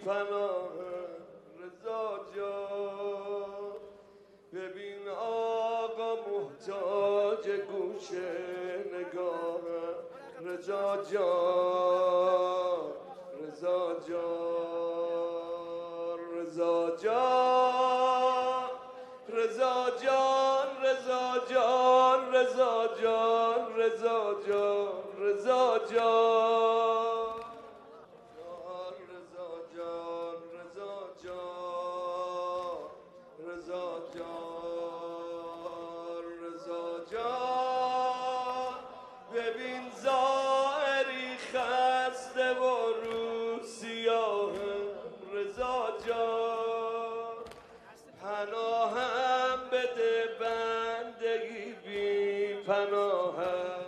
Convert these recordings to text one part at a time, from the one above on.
پناه رضا جان. ببین آقا محتاج گوش نگاه رضا جان، رضا جان، رضا جان، رضا جان، رضا جان، رضا جان، رضا جان، رضا جان، رضا جان، رضا جان، رضا جان، رضا جان. ببین ظاهری خسته و رو سیاه رضا جان. پناهم بده بندگی بی پناهم.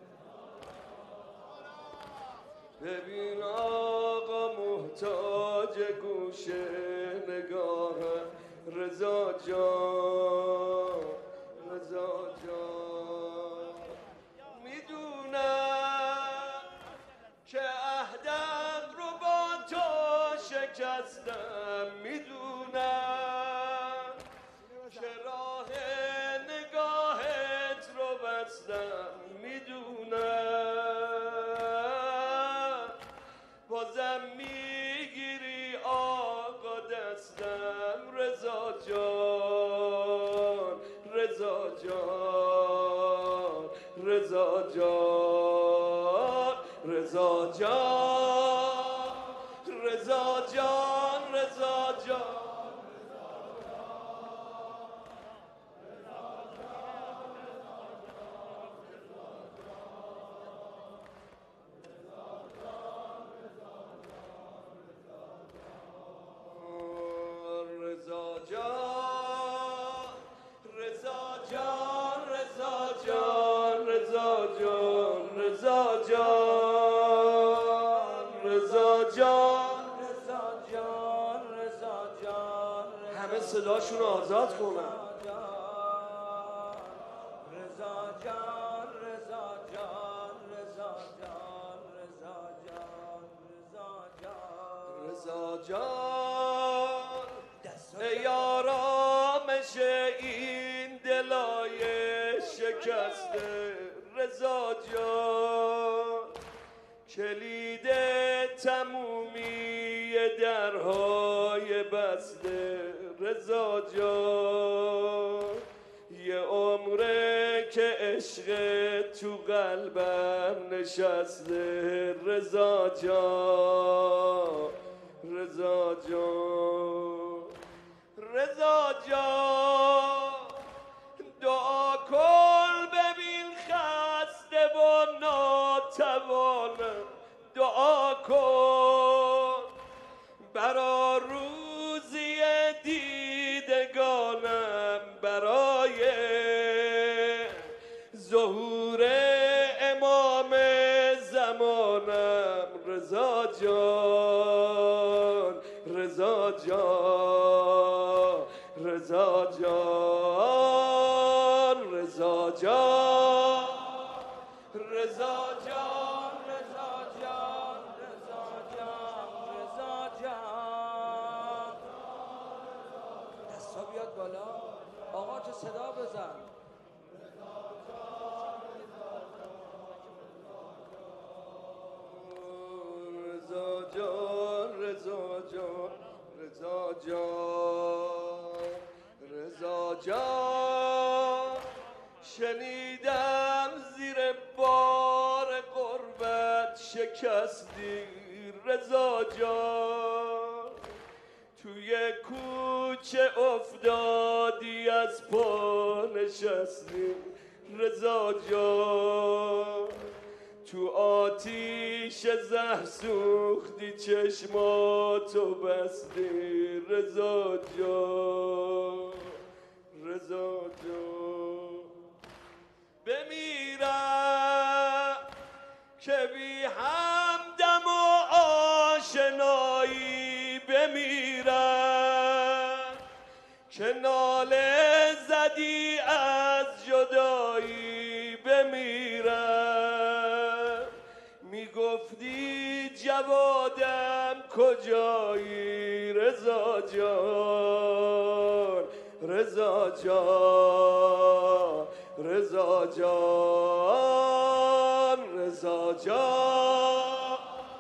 ببین آقا محتاج گوش نگاه رضا جان، رضا جان. میدونم که عهدم رو با تو شکستم، میدونم که راه نگاهت رو بستم، میدونم بازم میگیری آقا دستم رضا جان، رضا جان، رضا جان، رضا جان، رضا جان، رضا جان. همه صداشون رو آزاد کنن. رضا جان، رضا جان، رضا جان، رضا جان، رضا جان، رضا جان. ای آرامش این دلای شکسته رضا جان. کلید تمومی درهای بسته رضا جان. یه عمره که عشق تو قلبم نشسته رضا جان، رضا جان، رضا جان. دعا کن ببین خسته و ناتوانم، دعا کن برا روزی دیدگانم، برای ظهور امام زمانم رضا جان، رضا جان، رضا جان، رضا جان، رضا جان، رضا جان، رضا جان، رضا جان. دستا بیاد بالا آقا، تو صدا بزن. رضا جان، رضا جان، رضا جان، رضا جان. شنیدم زیر بار غربت شکستی رضا جان. توی کوچه افتادی از پا نشستی رضا جان. تو آتیش زهر سوختی چشماتو بستی رضا جان، رضا جان. بمیرم که بی همدم و آشنایی، بمیرم که ناله زدی از جدایی، بمیرم میگفتی جوادم کجایی رضا جان رضا جان رضا جان رضا جان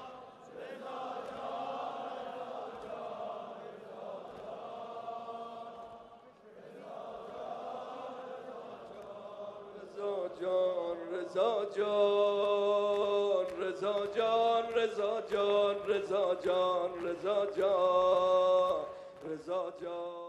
رضا جان رضا جان رضا جان رضا جان رضا جان رضا جان